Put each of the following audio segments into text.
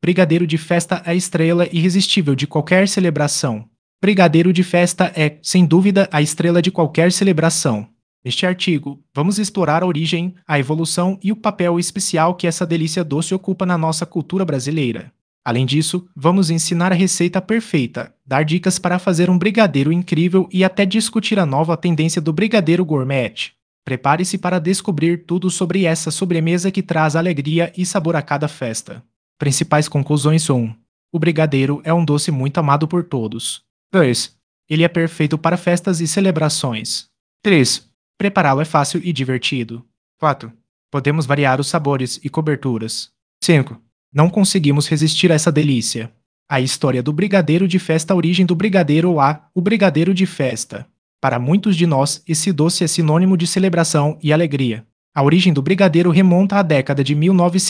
Brigadeiro de festa é a estrela irresistível de qualquer celebração. Brigadeiro de festa é, sem dúvida, a estrela de qualquer celebração. Neste artigo, vamos explorar a origem, a evolução e o papel especial que essa delícia doce ocupa na nossa cultura brasileira. Além disso, vamos ensinar a receita perfeita, dar dicas para fazer um brigadeiro incrível e até discutir a nova tendência do brigadeiro gourmet. Prepare-se para descobrir tudo sobre essa sobremesa que traz alegria e sabor a cada festa. Principais conclusões 1. O brigadeiro é um doce muito amado por todos. 2. Ele é perfeito para festas e celebrações. 3. Prepará-lo é fácil e divertido. 4. Podemos variar os sabores e coberturas. 5. Não conseguimos resistir a essa delícia. A história do brigadeiro de festa, a origem do brigadeiro ou o brigadeiro de festa. Para muitos de nós, esse doce é sinônimo de celebração e alegria. A origem do brigadeiro remonta à década de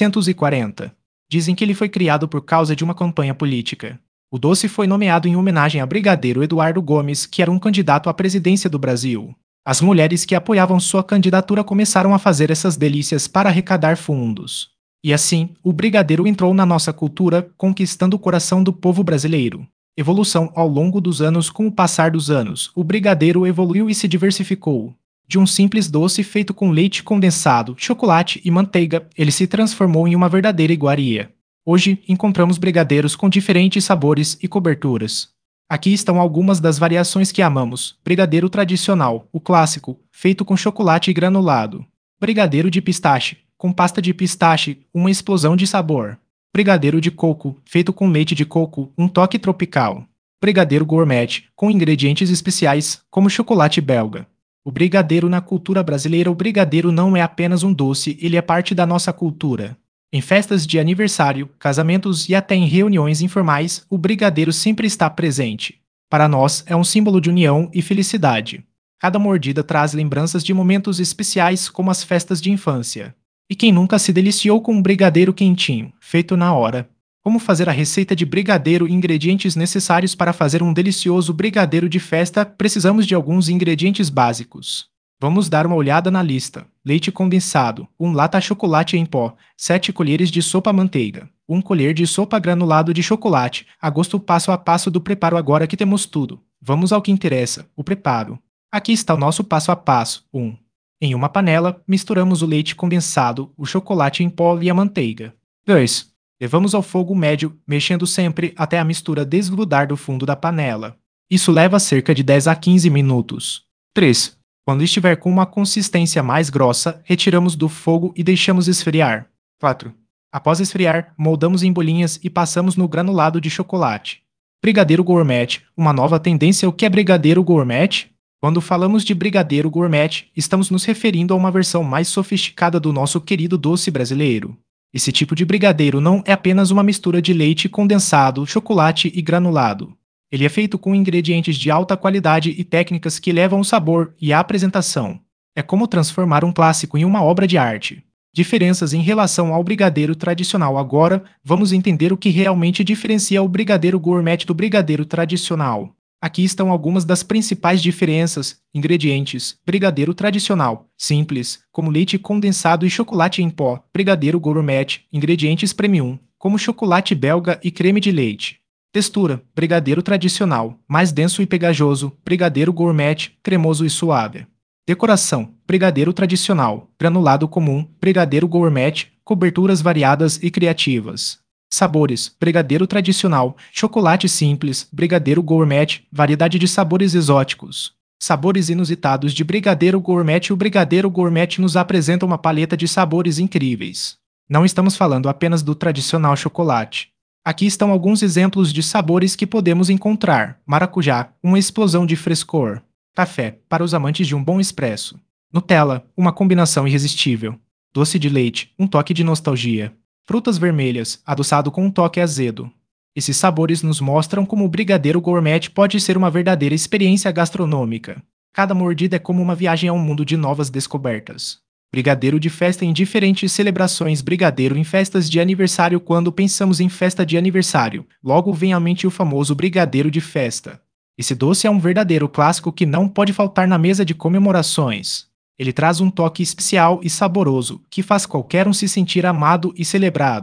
1940. Dizem que ele foi criado por causa de uma campanha política. O doce foi nomeado em homenagem a brigadeiro Eduardo Gomes, que era um candidato à presidência do Brasil. As mulheres que apoiavam sua candidatura começaram a fazer essas delícias para arrecadar fundos. E assim, o brigadeiro entrou na nossa cultura, conquistando o coração do povo brasileiro. Evolução ao longo dos anos. Com o passar dos anos, o brigadeiro evoluiu e se diversificou. De um simples doce feito com leite condensado, chocolate e manteiga, ele se transformou em uma verdadeira iguaria. Hoje, encontramos brigadeiros com diferentes sabores e coberturas. Aqui estão algumas das variações que amamos. Brigadeiro tradicional, o clássico, feito com chocolate granulado. Brigadeiro de pistache, com pasta de pistache, uma explosão de sabor. Brigadeiro de coco, feito com leite de coco, um toque tropical. Brigadeiro gourmet, com ingredientes especiais, como chocolate belga. O brigadeiro na cultura brasileira. O brigadeiro não é apenas um doce, ele é parte da nossa cultura. Em festas de aniversário, casamentos e até em reuniões informais, o brigadeiro sempre está presente. Para nós, é um símbolo de união e felicidade. Cada mordida traz lembranças de momentos especiais, como as festas de infância. E quem nunca se deliciou com um brigadeiro quentinho, feito na hora? Como fazer a receita de brigadeiro e ingredientes necessários para fazer um delicioso brigadeiro de festa? Precisamos de alguns ingredientes básicos. Vamos dar uma olhada na lista. Leite condensado, 1 lata chocolate em pó, 7 colheres de sopa manteiga, 1 colher de sopa granulado de chocolate, a gosto. Passo a passo do preparo. Agora que temos tudo, vamos ao que interessa, o preparo. Aqui está o nosso passo a passo. 1. Em uma panela, misturamos o leite condensado, o chocolate em pó e a manteiga. 2. Levamos ao fogo médio, mexendo sempre até a mistura desgrudar do fundo da panela. Isso leva cerca de 10 a 15 minutos. 3. Quando estiver com uma consistência mais grossa, retiramos do fogo e deixamos esfriar. 4. Após esfriar, moldamos em bolinhas e passamos no granulado de chocolate. Brigadeiro gourmet, uma nova tendência. O que é brigadeiro gourmet? Quando falamos de brigadeiro gourmet, estamos nos referindo a uma versão mais sofisticada do nosso querido doce brasileiro. Esse tipo de brigadeiro não é apenas uma mistura de leite condensado, chocolate e granulado. Ele é feito com ingredientes de alta qualidade e técnicas que elevam o sabor e a apresentação. É como transformar um clássico em uma obra de arte. Diferenças em relação ao brigadeiro tradicional. Agora, vamos entender o que realmente diferencia o brigadeiro gourmet do brigadeiro tradicional. Aqui estão algumas das principais diferenças. Ingredientes: brigadeiro tradicional, simples, como leite condensado e chocolate em pó. Brigadeiro gourmet, ingredientes premium, como chocolate belga e creme de leite. Textura: brigadeiro tradicional, mais denso e pegajoso. Brigadeiro gourmet, cremoso e suave. Decoração: brigadeiro tradicional, granulado comum. Brigadeiro gourmet, coberturas variadas e criativas. Sabores: brigadeiro tradicional, chocolate simples. Brigadeiro gourmet, variedade de sabores exóticos. Sabores inusitados de brigadeiro gourmet. O brigadeiro gourmet nos apresenta uma paleta de sabores incríveis. Não estamos falando apenas do tradicional chocolate. Aqui estão alguns exemplos de sabores que podemos encontrar. Maracujá, uma explosão de frescor. Café, para os amantes de um bom expresso. Nutella, uma combinação irresistível. Doce de leite, um toque de nostalgia. Frutas vermelhas, adoçado com um toque azedo. Esses sabores nos mostram como o brigadeiro gourmet pode ser uma verdadeira experiência gastronômica. Cada mordida é como uma viagem a um mundo de novas descobertas. Brigadeiro de festa em diferentes celebrações. Brigadeiro em festas de aniversário. Quando pensamos em festa de aniversário, logo vem à mente o famoso brigadeiro de festa. Esse doce é um verdadeiro clássico que não pode faltar na mesa de comemorações. Ele traz um toque especial e saboroso, que faz qualquer um se sentir amado e celebrado.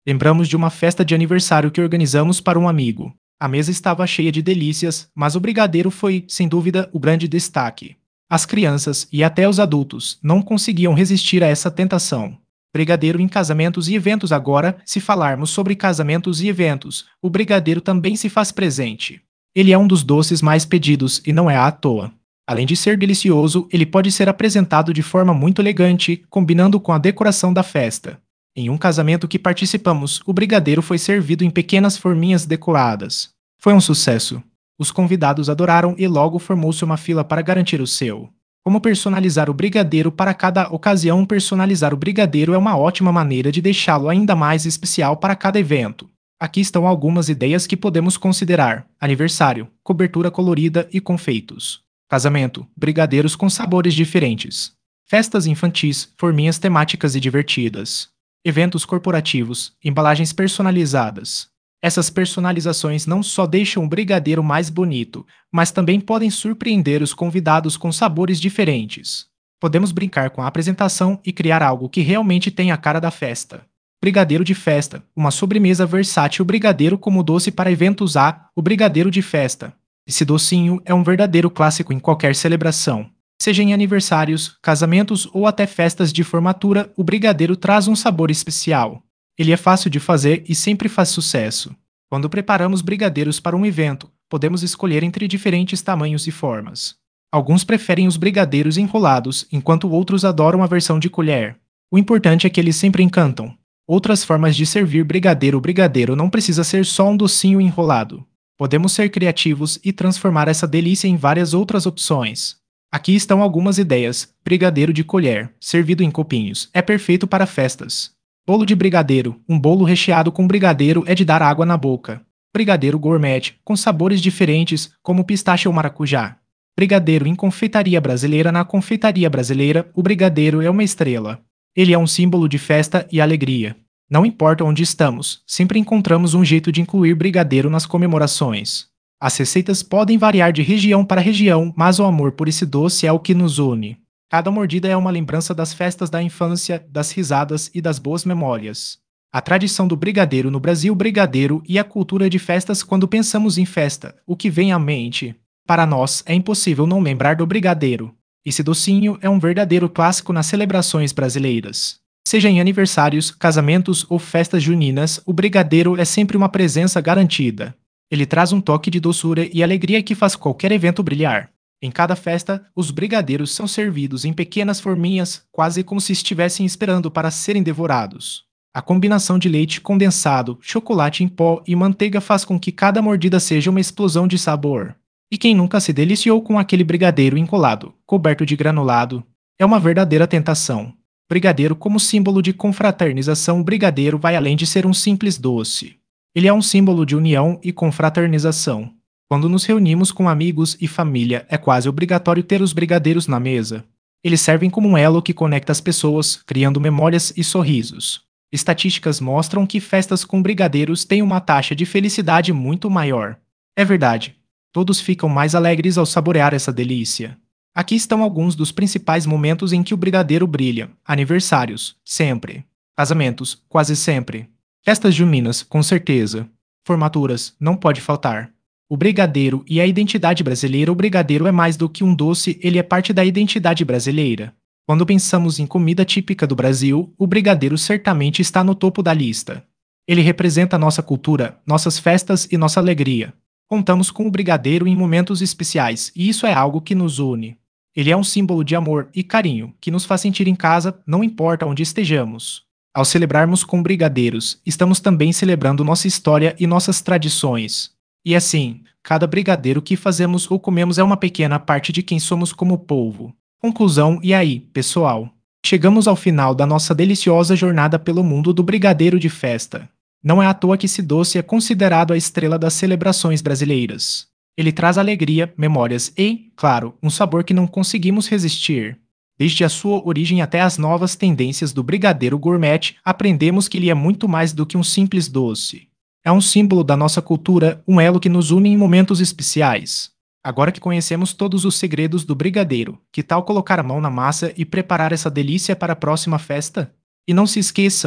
Lembramos de uma festa de aniversário que organizamos para um amigo. A mesa estava cheia de delícias, mas o brigadeiro foi, sem dúvida, o grande destaque. As crianças e até os adultos não conseguiam resistir a essa tentação. Brigadeiro em casamentos e eventos agora, se falarmos sobre casamentos e eventos, o brigadeiro também se faz presente. Ele é um dos doces mais pedidos e não é à toa. Além de ser delicioso, ele pode ser apresentado de forma muito elegante, combinando com a decoração da festa. Em um casamento que participamos, o brigadeiro foi servido em pequenas forminhas decoradas. Foi um sucesso. Os convidados adoraram e logo formou-se uma fila para garantir o seu. Como personalizar o brigadeiro para cada ocasião? Personalizar o brigadeiro é uma ótima maneira de deixá-lo ainda mais especial para cada evento. Aqui estão algumas ideias que podemos considerar: aniversário, cobertura colorida e confeitos. Casamento, brigadeiros com sabores diferentes. Festas infantis, forminhas temáticas e divertidas. Eventos corporativos, embalagens personalizadas. Essas personalizações não só deixam o brigadeiro mais bonito, mas também podem surpreender os convidados com sabores diferentes. Podemos brincar com a apresentação e criar algo que realmente tenha a cara da festa. Brigadeiro de festa, uma sobremesa versátil. Brigadeiro como doce para eventos. O brigadeiro de festa. Esse docinho é um verdadeiro clássico em qualquer celebração. Seja em aniversários, casamentos ou até festas de formatura, o brigadeiro traz um sabor especial. Ele é fácil de fazer e sempre faz sucesso. Quando preparamos brigadeiros para um evento, podemos escolher entre diferentes tamanhos e formas. Alguns preferem os brigadeiros enrolados, enquanto outros adoram a versão de colher. O importante é que eles sempre encantam. Outras formas de servir brigadeiro. O brigadeiro não precisa ser só um docinho enrolado. Podemos ser criativos e transformar essa delícia em várias outras opções. Aqui estão algumas ideias. Brigadeiro de colher, servido em copinhos, é perfeito para festas. Bolo de brigadeiro, um bolo recheado com brigadeiro é de dar água na boca. Brigadeiro gourmet, com sabores diferentes, como pistache ou maracujá. Brigadeiro em confeitaria brasileira. Na confeitaria brasileira, o brigadeiro é uma estrela. Ele é um símbolo de festa e alegria. Não importa onde estamos, sempre encontramos um jeito de incluir brigadeiro nas comemorações. As receitas podem variar de região para região, mas o amor por esse doce é o que nos une. Cada mordida é uma lembrança das festas da infância, das risadas e das boas memórias. A tradição do brigadeiro no Brasil. Brigadeiro e a cultura de festas. Quando pensamos em festa, o que vem à mente? Para nós, é impossível não lembrar do brigadeiro. Esse docinho é um verdadeiro clássico nas celebrações brasileiras. Seja em aniversários, casamentos ou festas juninas, o brigadeiro é sempre uma presença garantida. Ele traz um toque de doçura e alegria que faz qualquer evento brilhar. Em cada festa, os brigadeiros são servidos em pequenas forminhas, quase como se estivessem esperando para serem devorados. A combinação de leite condensado, chocolate em pó e manteiga faz com que cada mordida seja uma explosão de sabor. E quem nunca se deliciou com aquele brigadeiro enrolado, coberto de granulado? É uma verdadeira tentação. Brigadeiro como símbolo de confraternização. O brigadeiro vai além de ser um simples doce. Ele é um símbolo de união e confraternização. Quando nos reunimos com amigos e família, é quase obrigatório ter os brigadeiros na mesa. Eles servem como um elo que conecta as pessoas, criando memórias e sorrisos. Estatísticas mostram que festas com brigadeiros têm uma taxa de felicidade muito maior. É verdade. Todos ficam mais alegres ao saborear essa delícia. Aqui estão alguns dos principais momentos em que o brigadeiro brilha. Aniversários, sempre. Casamentos, quase sempre. Festas juninas, com certeza. Formaturas, não pode faltar. O brigadeiro e a identidade brasileira. O brigadeiro é mais do que um doce, ele é parte da identidade brasileira. Quando pensamos em comida típica do Brasil, o brigadeiro certamente está no topo da lista. Ele representa nossa cultura, nossas festas e nossa alegria. Contamos com o brigadeiro em momentos especiais, e isso é algo que nos une. Ele é um símbolo de amor e carinho, que nos faz sentir em casa, não importa onde estejamos. Ao celebrarmos com brigadeiros, estamos também celebrando nossa história e nossas tradições. E assim, cada brigadeiro que fazemos ou comemos é uma pequena parte de quem somos como povo. Conclusão: e aí, pessoal? Chegamos ao final da nossa deliciosa jornada pelo mundo do brigadeiro de festa. Não é à toa que esse doce é considerado a estrela das celebrações brasileiras. Ele traz alegria, memórias e, claro, um sabor que não conseguimos resistir. Desde a sua origem até as novas tendências do brigadeiro gourmet, aprendemos que ele é muito mais do que um simples doce. É um símbolo da nossa cultura, um elo que nos une em momentos especiais. Agora que conhecemos todos os segredos do brigadeiro, que tal colocar a mão na massa e preparar essa delícia para a próxima festa? E não se esqueçam,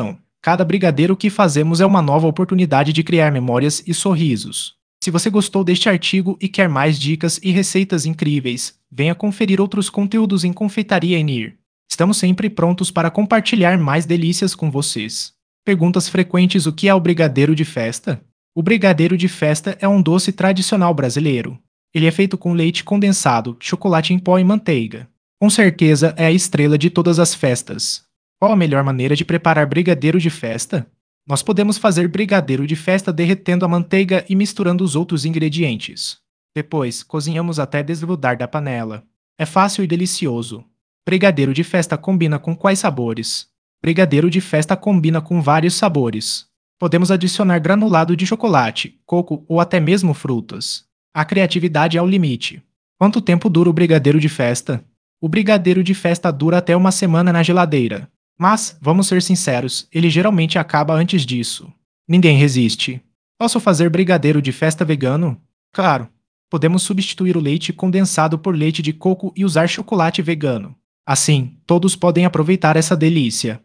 Cada brigadeiro que fazemos é uma nova oportunidade de criar memórias e sorrisos. Se você gostou deste artigo e quer mais dicas e receitas incríveis, venha conferir outros conteúdos em Confeitaria Enir. Estamos sempre prontos para compartilhar mais delícias com vocês. Perguntas frequentes: o que é o brigadeiro de festa? O brigadeiro de festa é um doce tradicional brasileiro. Ele é feito com leite condensado, chocolate em pó e manteiga. Com certeza é a estrela de todas as festas. Qual a melhor maneira de preparar brigadeiro de festa? Nós podemos fazer brigadeiro de festa derretendo a manteiga e misturando os outros ingredientes. Depois, cozinhamos até desgrudar da panela. É fácil e delicioso. Brigadeiro de festa combina com quais sabores? Brigadeiro de festa combina com vários sabores. Podemos adicionar granulado de chocolate, coco ou até mesmo frutas. A criatividade é ao limite. Quanto tempo dura o brigadeiro de festa? O brigadeiro de festa dura até uma semana na geladeira. Mas, vamos ser sinceros, ele geralmente acaba antes disso. Ninguém resiste. Posso fazer brigadeiro de festa vegano? Claro. Podemos substituir o leite condensado por leite de coco e usar chocolate vegano. Assim, todos podem aproveitar essa delícia.